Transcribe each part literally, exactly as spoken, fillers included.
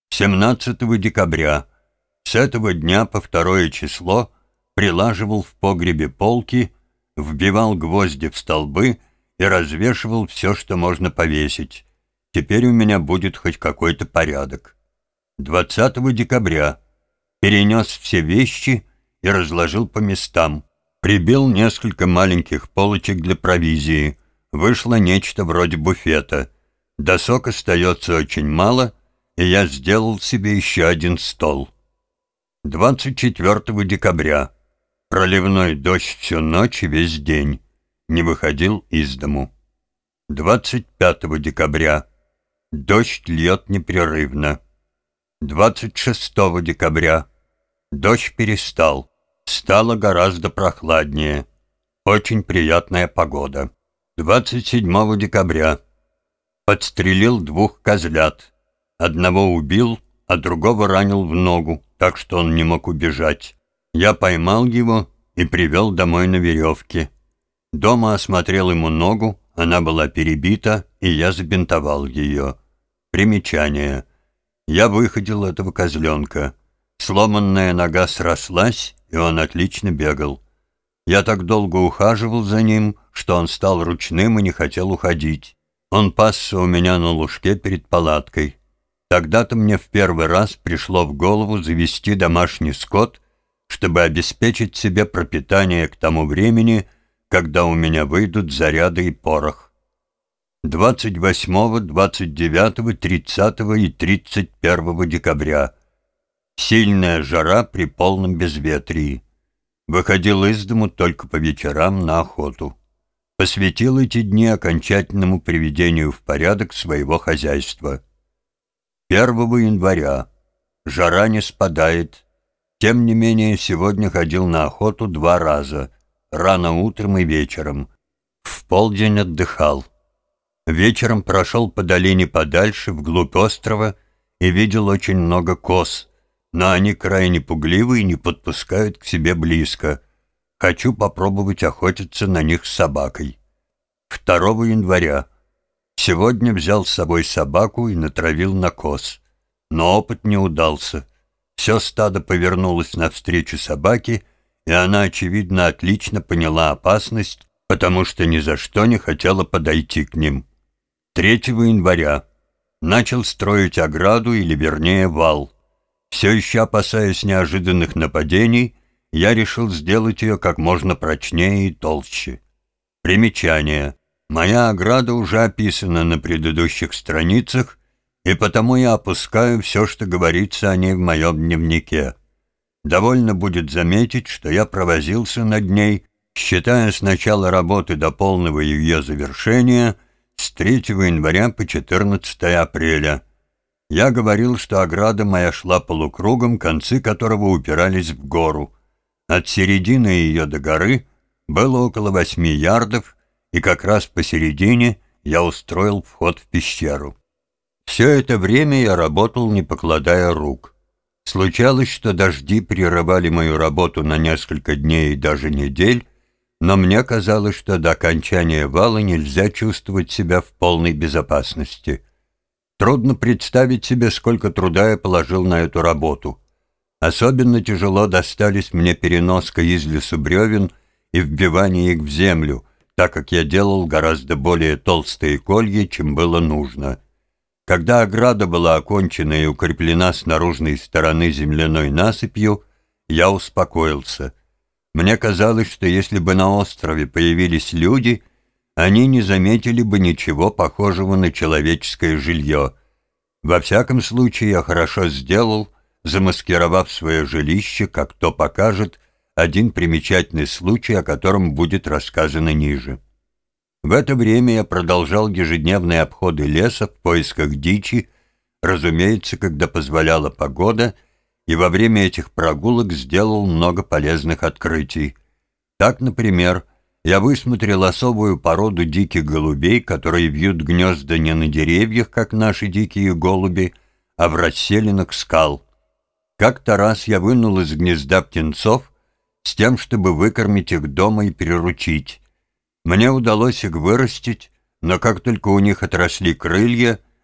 семнадцатого декабря. С этого дня по второе число прилаживал в погребе полки, вбивал гвозди в столбы и развешивал все, что можно повесить. Теперь у меня будет хоть какой-то порядок. двадцатого декабря. Перенес все вещи и разложил по местам. Прибил несколько маленьких полочек для провизии. Вышло нечто вроде буфета. Досок остается очень мало, и я сделал себе еще один стол. двадцать четвертого декабря. Проливной дождь всю ночь и весь день. Не выходил из дому. двадцать пятого декабря. Дождь льет непрерывно. двадцать шестого декабря. Дождь перестал. Стало гораздо прохладнее. Очень приятная погода. двадцать седьмого декабря. Подстрелил двух козлят. Одного убил, а другого ранил в ногу, так что он не мог убежать. Я поймал его и привел домой на веревке. Дома осмотрел ему ногу, она была перебита, и я забинтовал ее. Примечание. Я выходил этого козленка. Сломанная нога срослась, и он отлично бегал. Я так долго ухаживал за ним, что он стал ручным и не хотел уходить. Он пасся у меня на лужке перед палаткой. Тогда-то мне в первый раз пришло в голову завести домашний скот, чтобы обеспечить себе пропитание к тому времени, когда у меня выйдут заряды и порох. двадцать восьмого, двадцать девятого, тридцатого и тридцать первого декабря. Сильная жара при полном безветрии. Выходил из дому только по вечерам на охоту. Посвятил эти дни окончательному приведению в порядок своего хозяйства. первого января. Жара не спадает. Тем не менее, сегодня ходил на охоту два раза, рано утром и вечером. В полдень отдыхал. Вечером прошел по долине подальше, вглубь острова, и видел очень много коз, но они крайне пугливы и не подпускают к себе близко. Хочу попробовать охотиться на них с собакой. второго января. Сегодня взял с собой собаку и натравил на коз. Но опыт не удался. Все стадо повернулось навстречу собаке, и она, очевидно, отлично поняла опасность, потому что ни за что не хотела подойти к ним. третьего января. Начал строить ограду, или вернее вал. Все еще опасаясь неожиданных нападений, я решил сделать ее как можно прочнее и толще. Примечание. Моя ограда уже описана на предыдущих страницах, и потому я опускаю все, что говорится о ней в моем дневнике. Довольно будет заметить, что я провозился над ней, считая с начала работы до полного ее завершения, с третьего января по четырнадцатое апреля. Я говорил, что ограда моя шла полукругом, концы которого упирались в гору. От середины ее до горы было около восьми ярдов, и как раз посередине я устроил вход в пещеру. Все это время я работал, не покладая рук. Случалось, что дожди прерывали мою работу на несколько дней и даже недель, но мне казалось, что до окончания вала нельзя чувствовать себя в полной безопасности. Трудно представить себе, сколько труда я положил на эту работу. Особенно тяжело достались мне переноска из лесу бревен и вбивание их в землю, так как я делал гораздо более толстые колья, чем было нужно. Когда ограда была окончена и укреплена с наружной стороны земляной насыпью, я успокоился. Мне казалось, что если бы на острове появились люди, они не заметили бы ничего похожего на человеческое жилье. Во всяком случае, я хорошо сделал, замаскировав свое жилище, как то покажет один примечательный случай, о котором будет рассказано ниже. В это время я продолжал ежедневные обходы леса в поисках дичи, разумеется, когда позволяла погода, и во время этих прогулок сделал много полезных открытий. Так, например, я высмотрел особую породу диких голубей, которые вьют гнезда не на деревьях, как наши дикие голуби, а в расселинах скал. Как-то раз я вынул из гнезда птенцов с тем, чтобы выкормить их дома и приручить. Мне удалось их вырастить, но как только у них отросли крылья,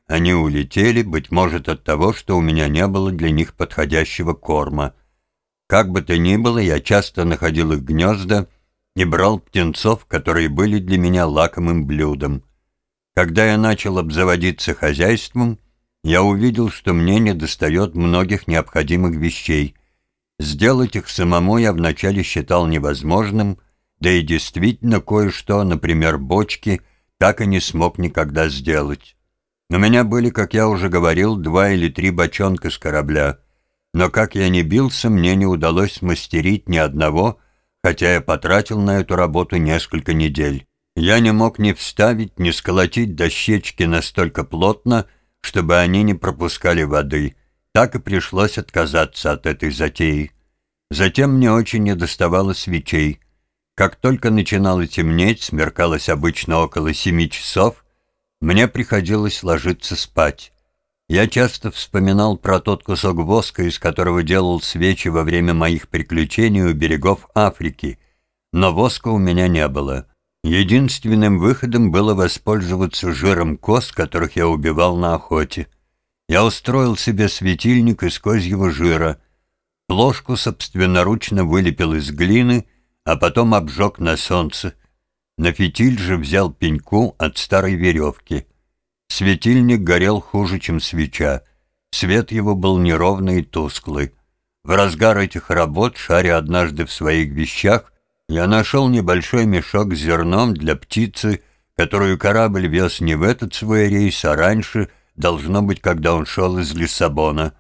они улетели, быть может, от того, что у меня не было для них подходящего корма. Как бы то ни было, я часто находил их гнезда и брал птенцов, которые были для меня лакомым блюдом. Когда я начал обзаводиться хозяйством, я увидел, что мне недостает многих необходимых вещей. Сделать их самому я вначале считал невозможным, да и действительно кое-что, например, бочки, так и не смог никогда сделать. У меня были, как я уже говорил, два или три бочонка с корабля, но как я ни бился, мне не удалось смастерить ни одного, хотя я потратил на эту работу несколько недель. Я не мог ни вставить, ни сколотить дощечки настолько плотно, чтобы они не пропускали воды. Так и пришлось отказаться от этой затеи. Затем мне очень недоставало свечей. Как только начинало темнеть, смеркалось обычно около семи часов, мне приходилось ложиться спать. Я часто вспоминал про тот кусок воска, из которого делал свечи во время моих приключений у берегов Африки, но воска у меня не было. Единственным выходом было воспользоваться жиром коз, которых я убивал на охоте. Я устроил себе светильник из козьего жира, плошку собственноручно вылепил из глины, а потом обжег на солнце. На фитиль же взял пеньку от старой веревки. Светильник горел хуже, чем свеча. Свет его был неровный и тусклый. В разгар этих работ, шаря однажды в своих вещах, я нашел небольшой мешок с зерном для птицы, которую корабль вез не в этот свой рейс, а раньше, должно быть, когда он шел из Лиссабона.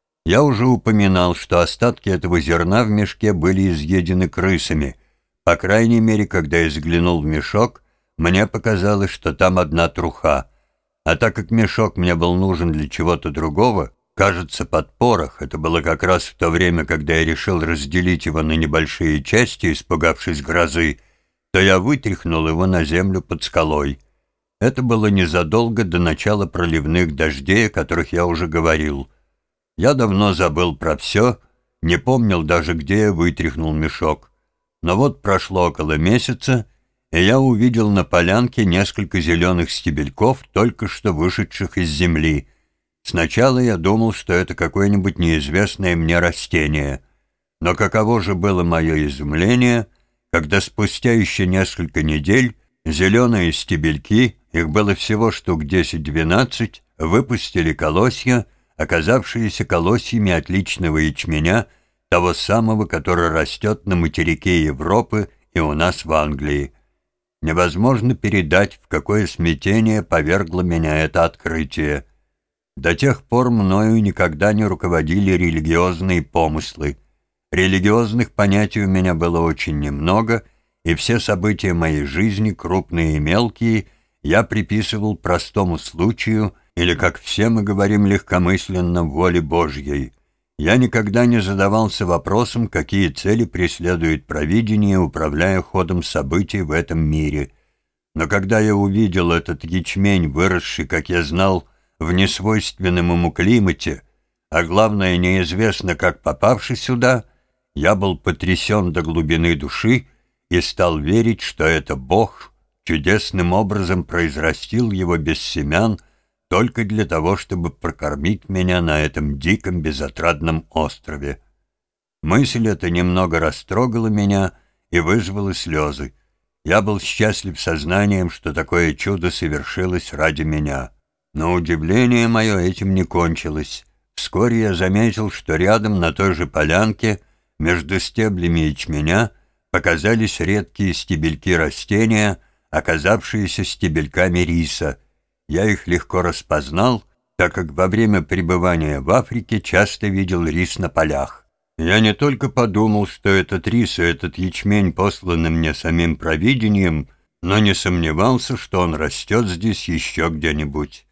Я уже упоминал, что остатки этого зерна в мешке были изъедены крысами. По крайней мере, когда я взглянул в мешок, мне показалось, что там одна труха. А так как мешок мне был нужен для чего-то другого, кажется, под порох, это было как раз в то время, когда я решил разделить его на небольшие части, испугавшись грозы, то я вытряхнул его на землю под скалой. Это было незадолго до начала проливных дождей, о которых я уже говорил. Я давно забыл про все, не помнил даже, где я вытряхнул мешок. Но вот прошло около месяца, и я увидел на полянке несколько зеленых стебельков, только что вышедших из земли. Сначала я думал, что это какое-нибудь неизвестное мне растение. Но каково же было мое изумление, когда спустя еще несколько недель зеленые стебельки, их было всего штук десять-двенадцать, выпустили колосья, оказавшиеся колосьями отличного ячменя, того самого, который растет на материке Европы и у нас в Англии. Невозможно передать, в какое смятение повергло меня это открытие. До тех пор мною никогда не руководили религиозные помыслы. Религиозных понятий у меня было очень немного, и все события моей жизни, крупные и мелкие, я приписывал простому случаю, или, как все мы говорим легкомысленно, воле Божьей. Я никогда не задавался вопросом, какие цели преследует провидение, управляя ходом событий в этом мире. Но когда я увидел этот ячмень, выросший, как я знал, в несвойственном ему климате, а главное, неизвестно, как попавший сюда, я был потрясен до глубины души и стал верить, что это Бог чудесным образом произрастил его без семян, только для того, чтобы прокормить меня на этом диком безотрадном острове. Мысль эта немного растрогала меня и вызвала слезы. Я был счастлив сознанием, что такое чудо совершилось ради меня. Но удивление мое этим не кончилось. Вскоре я заметил, что рядом на той же полянке, между стеблями ячменя, показались редкие стебельки растения, оказавшиеся стебельками риса. Я их легко распознал, так как во время пребывания в Африке часто видел рис на полях. Я не только подумал, что этот рис и этот ячмень посланы мне самим провидением, но не сомневался, что он растет здесь еще где-нибудь.